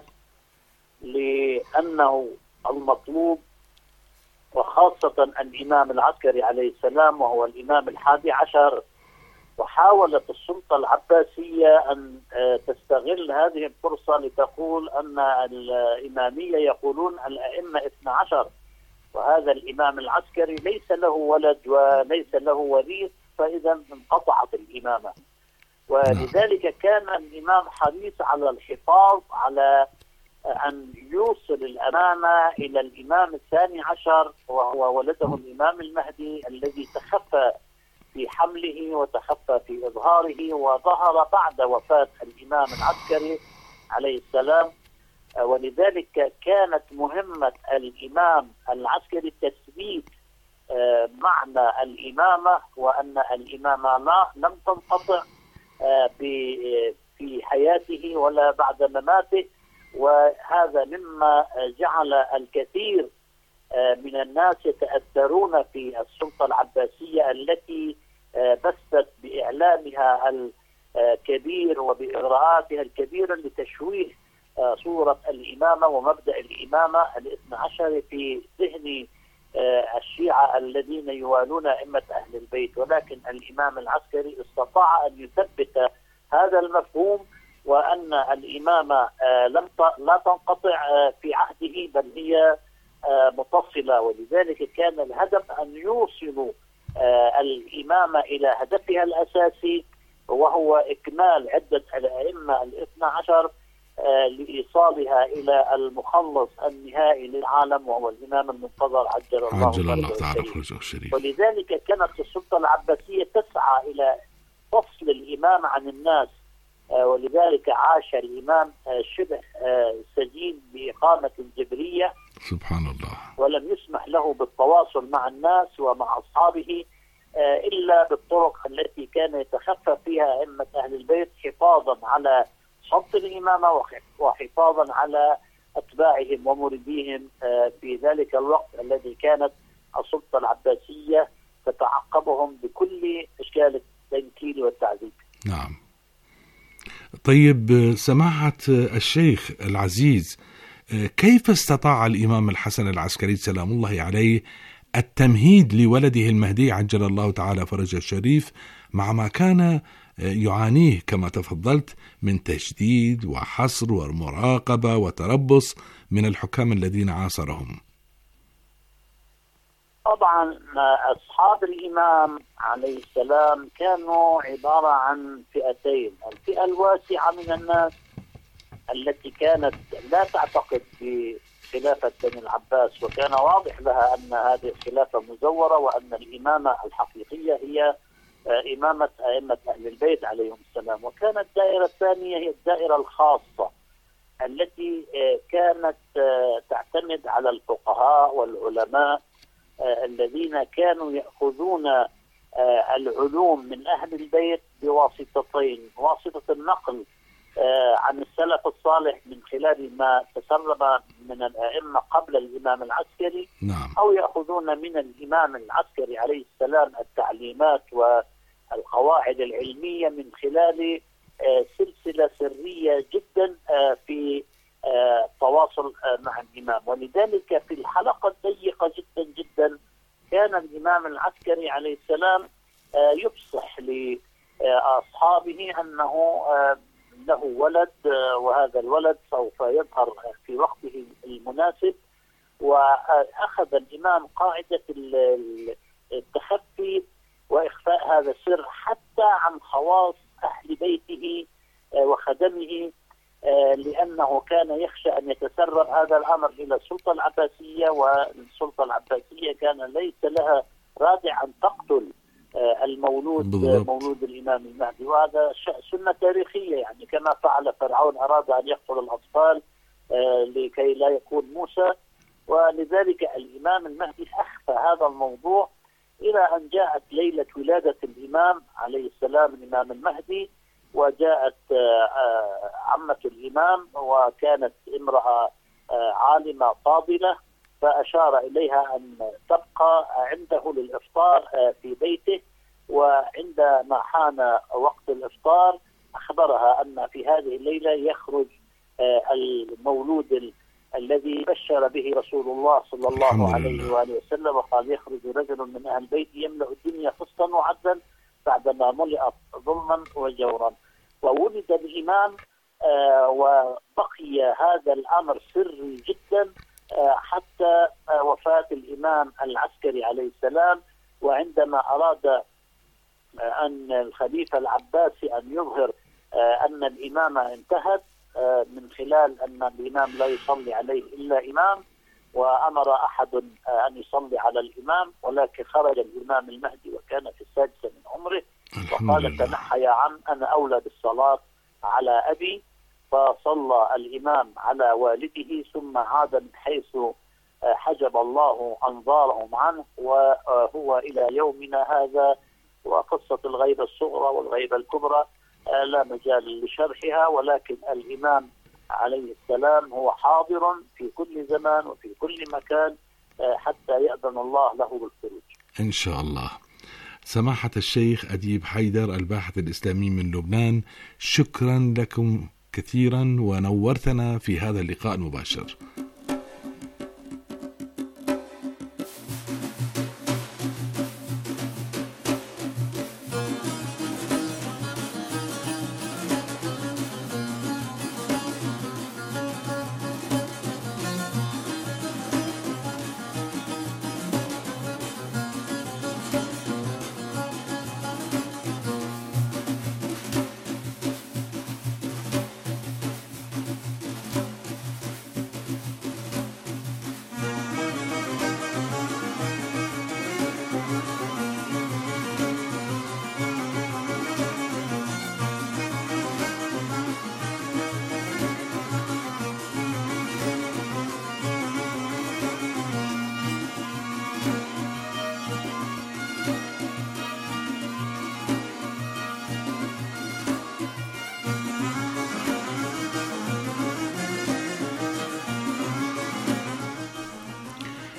لأنه المطلوب، وخاصة الإمام العسكري عليه السلام وهو الإمام الحادي عشر. وحاولت السلطة العباسية أن تستغل هذه الفرصة لتقول أن الإمامية يقولون الأئمة اثنى عشر، وهذا الإمام العسكري ليس له ولد وليس له وريث، فإذا انقطعت الإمامة. ولذلك كان الإمام حريص على الحفاظ على أن يوصل الأمانة إلى الإمام الثاني عشر، وهو ولده الإمام المهدي الذي تخفى في حمله وتخفى في إظهاره، وظهر بعد وفاة الإمام العسكري عليه السلام. ولذلك كانت مهمة الإمام العسكري تثبيت معنى الإمامة، وأن الإمامة لا لم تنقطع في حياته ولا بعد مماته. وهذا مما جعل الكثير من الناس يتأثرون في السلطة العباسية التي بثت بإعلامها الكبير وبإغراءاتها الكبيرة لتشويه صورة الإمامة ومبدأ الإمامة الاثنى عشر في ذهن الشيعة الذين يوالون أئمة أهل البيت. ولكن الإمام العسكري استطاع أن يثبت هذا المفهوم، وأن الإمامة لم لا تنقطع في عهده، بل هي متصلة. ولذلك كان الهدف أن يوصلوا الإمامة إلى هدفها الأساسي، وهو إكمال عدة الأئمة الاثنى عشر لإيصالها إلى المخلص النهائي للعالم، وهو الإمام المنتظر عجل الله, عجل الله تعالى فرجه الشريف. ولذلك كانت السلطة العباسية تسعى إلى فصل الإمام عن الناس. ولذلك عاش الإمام شبه سجين بإقامة جبرية سبحان الله، ولم يسمح له بالتواصل مع الناس ومع أصحابه إلا بالطرق التي كان يتخفى فيها أئمة أهل البيت، حفاظا على صمت الإمامة وحفاظا على أتباعهم ومريديهم في ذلك الوقت الذي كانت السلطة العباسية تتعقبهم بكل أشكال التنكيل والتعذيب. نعم. طيب سماحة الشيخ العزيز، كيف استطاع الإمام الحسن العسكري سلام الله عليه التمهيد لولده المهدي عجل الله تعالى فرجه الشريف مع ما كان يعانيه كما تفضلت من تشديد وحصر ومراقبة وتربص من الحكام الذين عاصرهم؟ طبعا أصحاب الإمام عليه السلام كانوا عبارة عن فئتين: الفئة الواسعة من الناس التي كانت لا تعتقد بخلافة بني العباس، وكان واضح لها أن هذه الخلافة مزورة وأن الإمامة الحقيقية هي إمامة أئمة أهل البيت عليهم السلام. وكانت الدائرة الثانية هي الدائرة الخاصة التي كانت تعتمد على الفقهاء والعلماء الذين كانوا يأخذون العلوم من أهل البيت بواسطتين: واسطة النقل عن السلف الصالح من خلال ما تسرب من الأئمة قبل الإمام العسكري، نعم. أو يأخذون من الإمام العسكري عليه السلام التعليمات والقواعد العلمية من خلال سلسلة سرية جدا في تواصل مع الإمام. ولذلك في الحلقة الضيقة جدا جدا كان الإمام العسكري عليه السلام يفصح لأصحابه أنه له ولد، وهذا الولد سوف يظهر في وقته المناسب. وأخذ الإمام قاعدة التخفي وإخفاء هذا السر حتى عن خواص أهل بيته وخدمه، لأنه كان يخشى أن يتسرب هذا الأمر إلى السلطة العباسية، والسلطة العباسية كان ليس لها رادع أن تقتل المولود بالضبط. مولود الإمام المهدي، وهذا سنة تاريخية، يعني كما فعل فرعون أراد أن يقتل الأطفال لكي لا يكون موسى. ولذلك الإمام المهدي أخفى هذا الموضوع إلى أن جاءت ليلة ولادة الإمام عليه السلام الإمام المهدي، وجاءت عمة الإمام وكانت امرأة عالمة فاضلة، فأشار إليها أن تبقى عنده للإفطار في بيته. وعندما حان وقت الإفطار أخبرها أن في هذه الليلة يخرج المولود الذي بشر به رسول الله صلى الله عليه وآله وسلم، وقال: يخرج رجل من أهل البيت يملأ الدنيا قسطا وعدلا بعدما ملئت ظلما وجورا. وولد الإمام وبقي هذا الأمر سري جدا حتى وفاة الإمام العسكري عليه السلام. وعندما أراد أن الخليفة العباسي أن يظهر أن الإمامة انتهت من خلال أن الإمام لا يصلي عليه إلا إمام، وأمر أحد أن يصلي على الإمام، ولكن خرج الإمام المهدي وكان في السادسة من عمره وقال: تنحى يا عم، أنا أولى بالصلاة على أبي. فصلى الإمام على والده ثم عاد من حيث حجب الله أنظارهم عنه، وهو إلى يومنا هذا. وقصة الغيبة الصغرى والغيبة الكبرى لا مجال لشرحها، ولكن الإمام عليه السلام هو حاضر في كل زمان وفي كل مكان حتى يأذن الله له بالخروج إن شاء الله. سماحة الشيخ أديب حيدر الباحث الإسلامي من لبنان، شكرا لكم كثيرا ونورتنا في هذا اللقاء المباشر.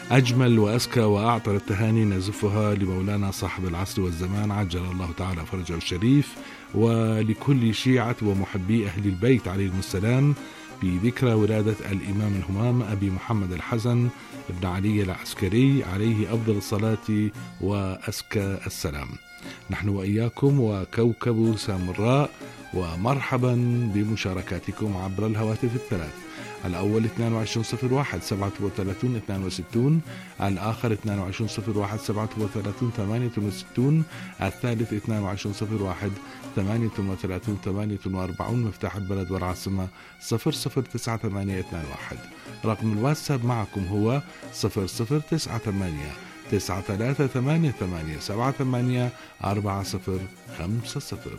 أجمل وأزكى وأعطر التهاني نزفها لمولانا صاحب العصر والزمان عجل الله تعالى فرجه الشريف، ولكل شيعة ومحبي أهل البيت عليهم السلام بذكرى ولادة الإمام الهمام أبي محمد الحسن بن علي العسكري عليه أفضل الصلاة وأزكى السلام. نحن وإياكم وكوكب سامراء، ومرحبا بمشاركاتكم عبر الهواتف الثلاث: الأول اثنين وعشرين صفر واحد سبعة وثلاثين اثنين وستين، الآخر اثنين وعشرين صفر واحد سبعة وثلاثين ثمانية وستين، الثالث اثنين وعشرين صفر واحد ثمانية وثلاثين ثمانية وأربعين، مفتاح البلد والعاصمة صفر صفر تسعة ثمانية اثنين واحد. رقم الواتساب معكم هو صفر صفر تسعة ثمانية تسعة ثلاثة ثمانية ثمانية سبعة ثمانية أربعة صفر خمسة صفر.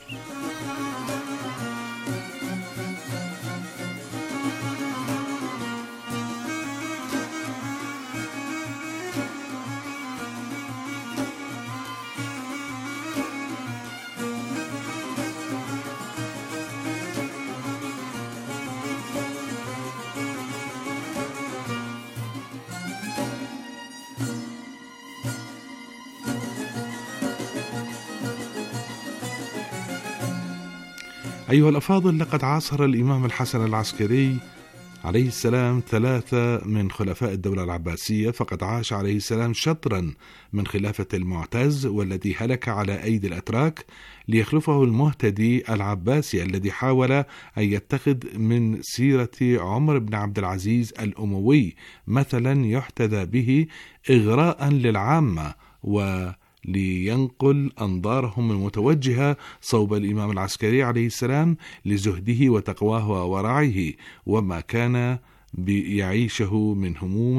أيها الأفاضل، لقد عاصر الإمام الحسن العسكري عليه السلام ثلاثة من خلفاء الدولة العباسية، فقد عاش عليه السلام شطرا من خلافة المعتز والذي هلك على أيدي الأتراك، ليخلفه المهتدي العباسي الذي حاول أن يتخذ من سيرة عمر بن عبد العزيز الأموي مثلا يحتذى به إغراء للعامة، و لينقل أنظارهم المتوجهة صوب الإمام العسكري عليه السلام لزهده وتقواه وورعه وما كان يعيشه من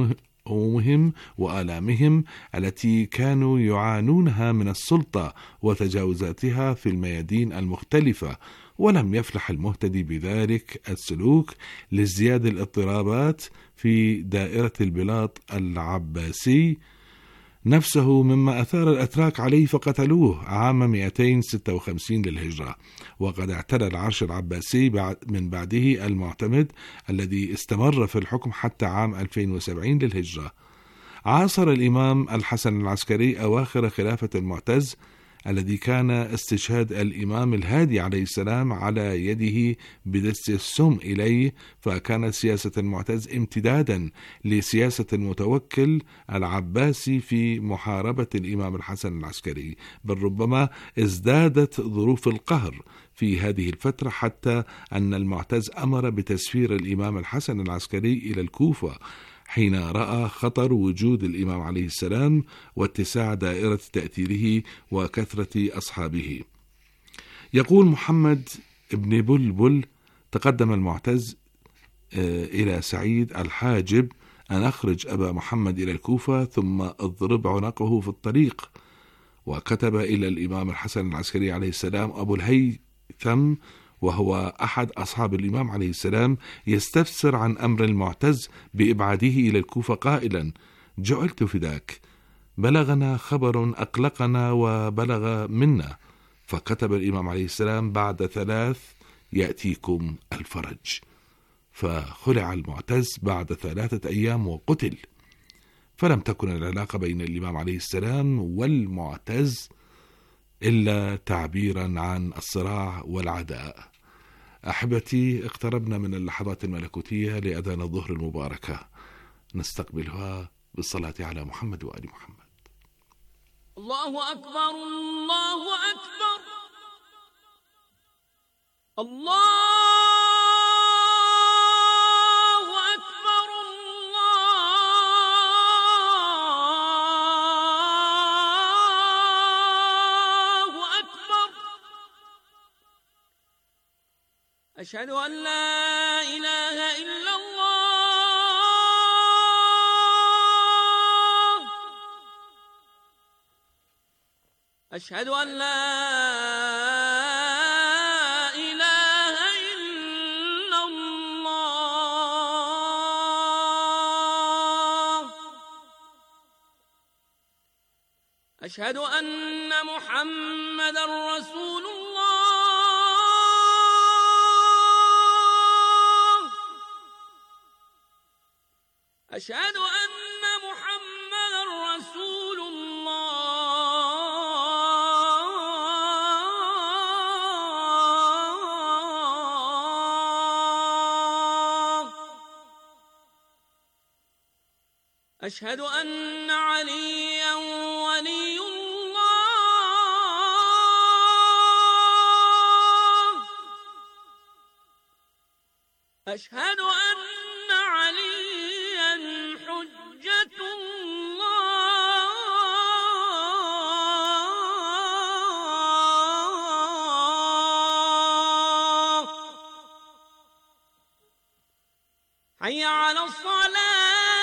همومهم وآلامهم التي كانوا يعانونها من السلطة وتجاوزاتها في الميادين المختلفة. ولم يفلح المهتدي بذلك السلوك لازدياد الاضطرابات في دائرة البلاط العباسي نفسه، مما أثار الأتراك عليه فقتلوه عام مئتين وستة وخمسين للهجرة. وقد اعتلى العرش العباسي بعد من بعده المعتمد الذي استمر في الحكم حتى عام ألفين وسبعين للهجرة. عاصر الإمام الحسن العسكري أواخر خلافة المعتز الذي كان استشهاد الإمام الهادي عليه السلام على يده بدس السم إليه، فكانت سياسة المعتز امتدادا لسياسة المتوكل العباسي في محاربة الإمام الحسن العسكري، بل ربما ازدادت ظروف القهر في هذه الفترة حتى أن المعتز أمر بتسفير الإمام الحسن العسكري إلى الكوفة حين رأى خطر وجود الإمام عليه السلام واتساع دائرة تأثيره وكثرة أصحابه. يقول محمد بن بلبل: تقدم المعتز إلى سعيد الحاجب أن أخرج أبا محمد إلى الكوفة ثم أضرب عنقه في الطريق. وكتب إلى الإمام الحسن العسكري عليه السلام أبو الهيثم، وهو أحد أصحاب الإمام عليه السلام، يستفسر عن أمر المعتز بإبعاده إلى الكوفة قائلا: جعلت فداك، بلغنا خبر أقلقنا وبلغ منا. فكتب الإمام عليه السلام: بعد ثلاث يأتيكم الفرج. فخلع المعتز بعد ثلاثة أيام وقتل. فلم تكن العلاقة بين الإمام عليه السلام والمعتز إلا تعبيرا عن الصراع والعداء. أحبتي، اقتربنا من اللحظات الملكوتية لأذان الظهر المباركة، نستقبلها بالصلاة على محمد وآل محمد. الله أكبر، الله أكبر، الله أشهد أن لا إله إلا الله، أشهد أن لا إله إلا الله، أشهد أن محمدا رسول الله، أشهد أن محمد أشهد أن عليا ولي الله. أشهد أن عليا حجة الله. حي على الصلاة.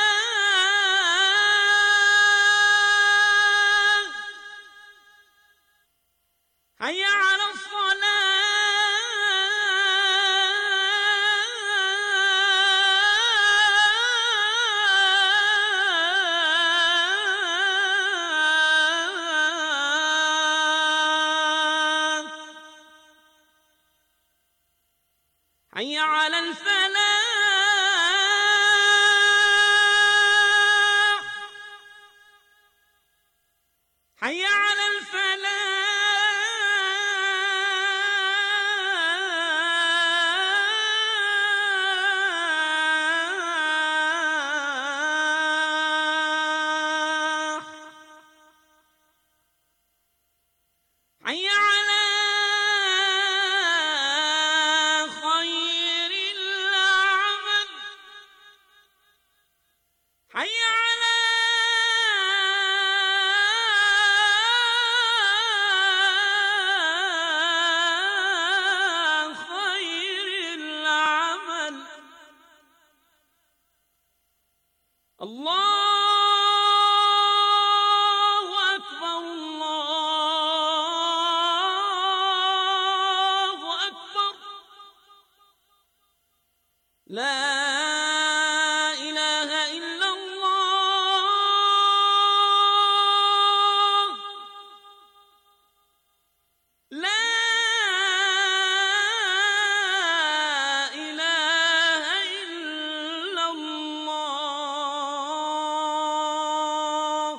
حي على الصلاة. حي على الفلاح. حي على الفلاح. حي على خير العمل. حي على خير العمل. الله أكبر. الله أكبر. لا إله إلا الله. لا إله إلا الله.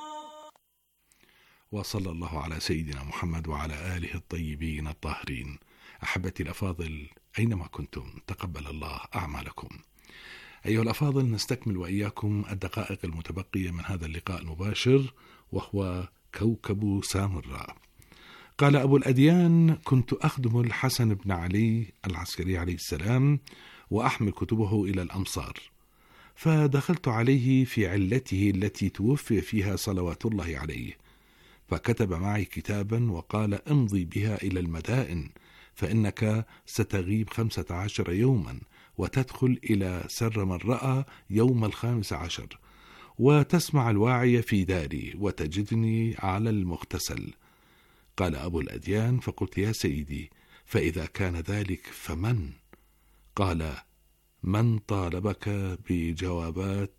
وصلى الله على سيدنا محمد وعلى آله الطيبين الطاهرين. أحبتي الأفاضل أينما كنتم تقبل الله أعمالكم. أيها الأفاضل، نستكمل وإياكم الدقائق المتبقية من هذا اللقاء المباشر، وهو كوكب سامراء. قال أبو الأديان: كنت أخدم الحسن بن علي العسكري عليه السلام وأحمل كتبه إلى الأمصار، فدخلت عليه في علته التي توفي فيها صلوات الله عليه، فكتب معي كتابا وقال: امضي بها إلى المدائن، فإنك ستغيب خمسة عشر يوما وتدخل إلى سر من رأى يوم الخامس عشر، وتسمع الواعي في داري وتجدني على المغتسل. قال أبو الأديان: فقلت: يا سيدي، فإذا كان ذلك فمن؟ قال: من طالبك بجوابات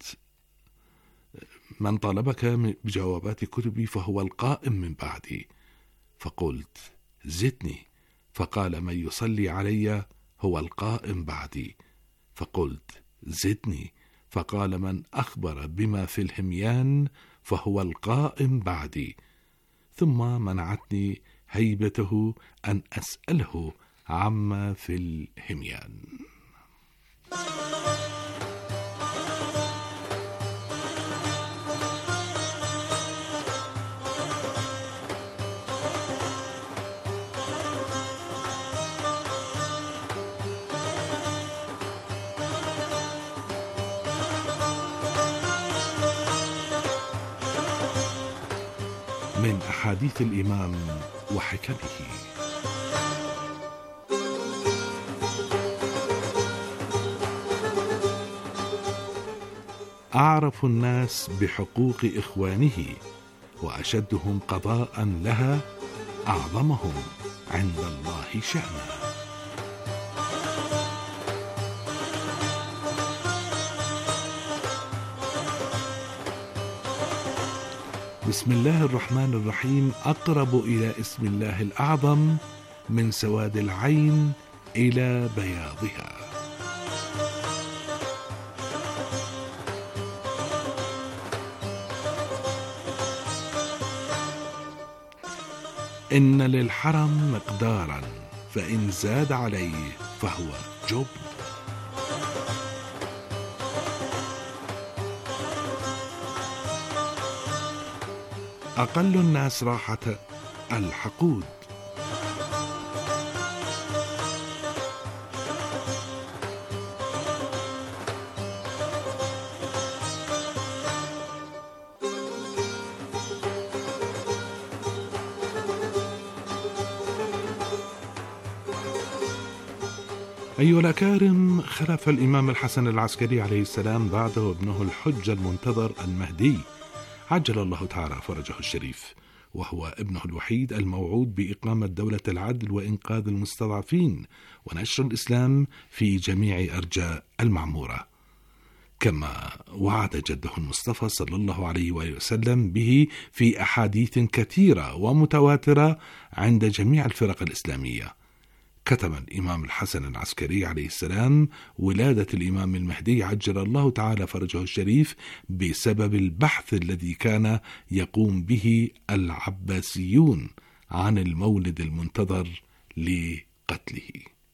من طالبك بجوابات كتبي فهو القائم من بعدي. فقلت: زدني. فقال: من يصلي علي هو القائم بعدي. فقلت: زدني. فقال: من أخبر بما في الهميان فهو القائم بعدي. ثم منعتني هيبته أن أسأله عما في الهميان. من أحاديث الإمام وحكمه. أعرف الناس بحقوق إخوانه وأشدهم قضاء لها أعظمهم عند الله شأنا. بسم الله الرحمن الرحيم. أقرب إلى اسم الله الأعظم من سواد العين إلى بياضها. إن للحرم مقدارا فإن زاد عليه فهو جبن. أقل الناس راحة الحقود. أيها الأكارم، خلف الإمام الحسن العسكري عليه السلام بعده ابنه الحجة المنتظر المهدي عجل الله تعالى فرجه الشريف، وهو ابنه الوحيد الموعود بإقامة دولة العدل وإنقاذ المستضعفين ونشر الإسلام في جميع أرجاء المعمورة، كما وعد جده المصطفى صلى الله عليه وآله وسلم به في أحاديث كثيرة ومتواترة عند جميع الفرق الإسلامية. كتب الإمام الحسن العسكري عليه السلام ولادة الإمام المهدي عجل الله تعالى فرجه الشريف بسبب البحث الذي كان يقوم به العباسيون عن المولد المنتظر لقتله.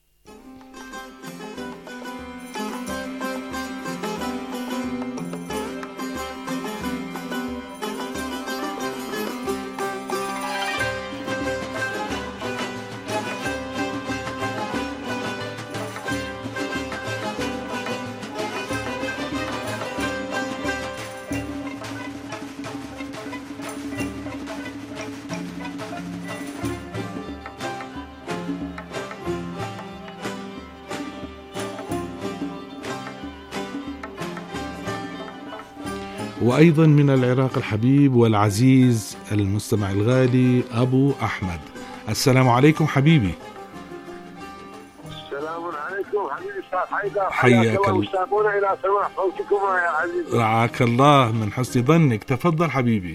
وأيضا من العراق الحبيب والعزيز المستمع الغالي أبو أحمد. السلام عليكم حبيبي. السلام عليكم حبيبي أستاذ حيدر، حياك الله، مشتاقون إلى سماع صوتكما يا عزيزي. رعاك الله، من حسن ظنك، تفضل حبيبي.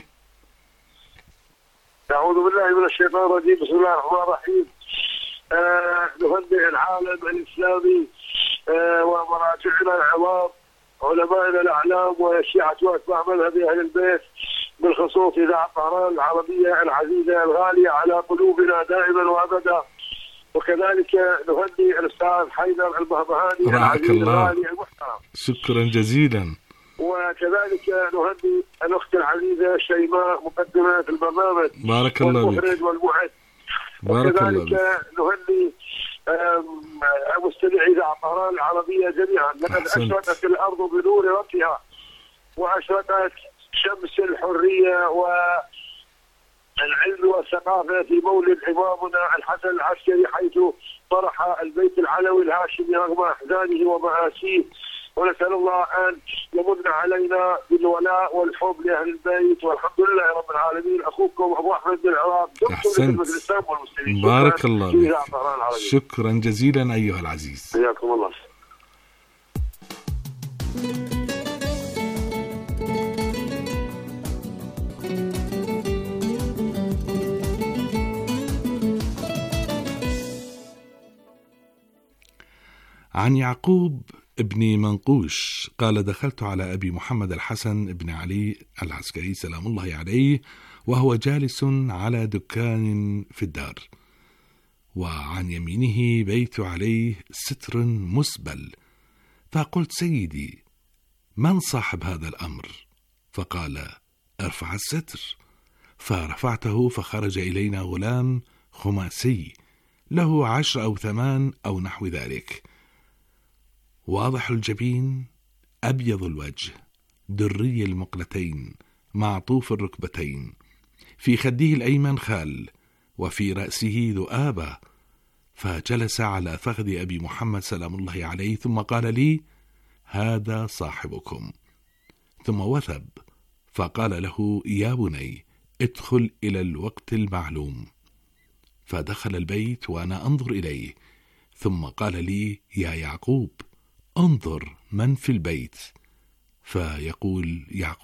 أعوذ بالله من الشيطان الرجيم، بسم الله الرحمن الرحيم. آه نهنئ العالم الإسلامي آه ومراجعنا العظام علمائنا الأعلام والشيعة وأتباع مذهب أهل البيت، بالخصوص إذاعة طهران العربية العزيزة الغالية على قلوبنا دائما وأبدا، وكذلك نهني الأستاذ حيدر المهبهاني العزيز الغالي المحترم. شكرا جزيلا. وكذلك نهني الأخت العزيزة شيماء مقدمة البرنامج، بارك الله بك، والمخرج والمعد. بارك الله بك. وكذلك نهني مستمعي إذاعة طهران العربية جميعا، لقد أشرقت الأرض بنور ربها وأشرقت شمس الحرية والعلم والثقافة في مولد إمامنا الحسن العسكري، حيث طرح البيت العلوي الهاشمي رغم أحزانه ومآسيه، ونسأل الله أن يمن علينا بالولاء والحب لأهل البيت، والحمد لله رب العالمين. أخوكم أبو أحمد بن العراق، أحسنت، بارك الله بك. شكرا جزيلا أيها العزيز، حياكم الله. عن يعقوب ابن منقوش قال: دخلت على أبي محمد الحسن بن علي العسكري سلام الله عليه وهو جالس على دكان في الدار، وعن يمينه بيت عليه ستر مسبل، فقلت: سيدي، من صاحب هذا الأمر؟ فقال: ارفع الستر. فرفعته، فخرج إلينا غلام خماسي له عشر أو ثمان أو نحو ذلك، واضح الجبين، أبيض الوجه، دري المقلتين، معطوف الركبتين، في خده الأيمن خال، وفي رأسه ذؤابة. فجلس على فخذ أبي محمد سلام الله عليه، ثم قال لي: هذا صاحبكم. ثم وثب فقال له: يا بني، ادخل إلى الوقت المعلوم. فدخل البيت وأنا أنظر إليه، ثم قال لي: يا يعقوب، انظر من في البيت. فيقول يعقوب: